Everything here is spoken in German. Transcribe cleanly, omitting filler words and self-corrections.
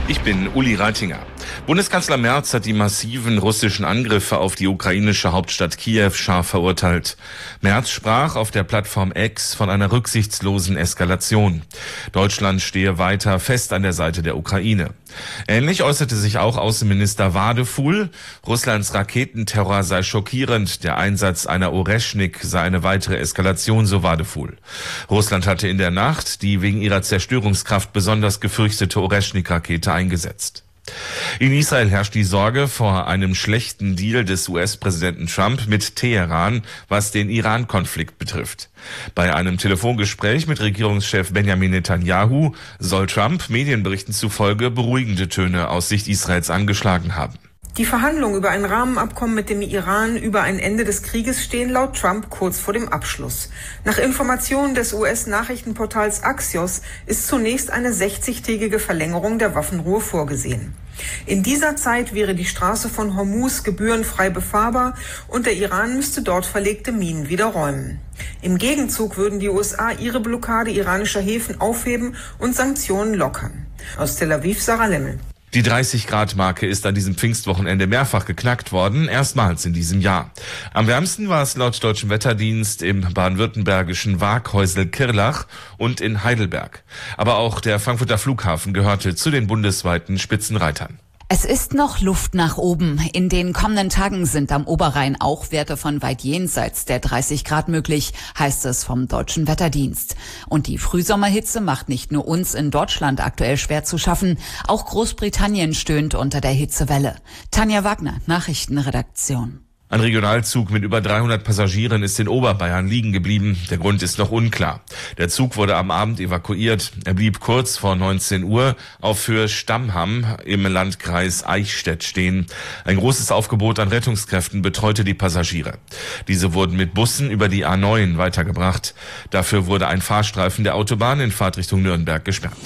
Ich bin Uli Reitinger. Bundeskanzler Merz hat die massiven russischen Angriffe auf die ukrainische Hauptstadt Kiew scharf verurteilt. Merz sprach auf der Plattform X von einer rücksichtslosen Eskalation. Deutschland stehe weiter fest an der Seite der Ukraine. Ähnlich äußerte sich auch Außenminister Wadefuhl. Russlands Raketenterror sei schockierend. Der Einsatz einer Oreschnik sei eine weitere Eskalation, so Wadefuhl. Russland hatte in der Nacht die wegen ihrer Zerstörungskraft besonders gefürchtete Oreschnik-Rakete eingesetzt. In Israel herrscht die Sorge vor einem schlechten Deal des US-Präsidenten Trump mit Teheran, was den Iran-Konflikt betrifft. Bei einem Telefongespräch mit Regierungschef Benjamin Netanyahu soll Trump Medienberichten zufolge beruhigende Töne aus Sicht Israels angeschlagen haben. Die Verhandlungen über ein Rahmenabkommen mit dem Iran über ein Ende des Krieges stehen laut Trump kurz vor dem Abschluss. Nach Informationen des US-Nachrichtenportals Axios ist zunächst eine 60-tägige Verlängerung der Waffenruhe vorgesehen. In dieser Zeit wäre die Straße von Hormuz gebührenfrei befahrbar und der Iran müsste dort verlegte Minen wieder räumen. Im Gegenzug würden die USA ihre Blockade iranischer Häfen aufheben und Sanktionen lockern. Aus Tel Aviv, Sarah Lemmel. Die 30-Grad-Marke ist an diesem Pfingstwochenende mehrfach geknackt worden, erstmals in diesem Jahr. Am wärmsten war es laut Deutschem Wetterdienst im baden-württembergischen Waaghäusel-Kirlach und in Heidelberg. Aber auch der Frankfurter Flughafen gehörte zu den bundesweiten Spitzenreitern. Es ist noch Luft nach oben. In den kommenden Tagen sind am Oberrhein auch Werte von weit jenseits der 30 Grad möglich, heißt es vom Deutschen Wetterdienst. Und die Frühsommerhitze macht nicht nur uns in Deutschland aktuell schwer zu schaffen, auch Großbritannien stöhnt unter der Hitzewelle. Tanja Wagner, Nachrichtenredaktion. Ein Regionalzug mit über 300 Passagieren ist in Oberbayern liegen geblieben. Der Grund ist noch unklar. Der Zug wurde am Abend evakuiert. Er blieb kurz vor 19 Uhr auf Höhe Stammham im Landkreis Eichstätt stehen. Ein großes Aufgebot an Rettungskräften betreute die Passagiere. Diese wurden mit Bussen über die A9 weitergebracht. Dafür wurde ein Fahrstreifen der Autobahn in Fahrtrichtung Nürnberg gesperrt.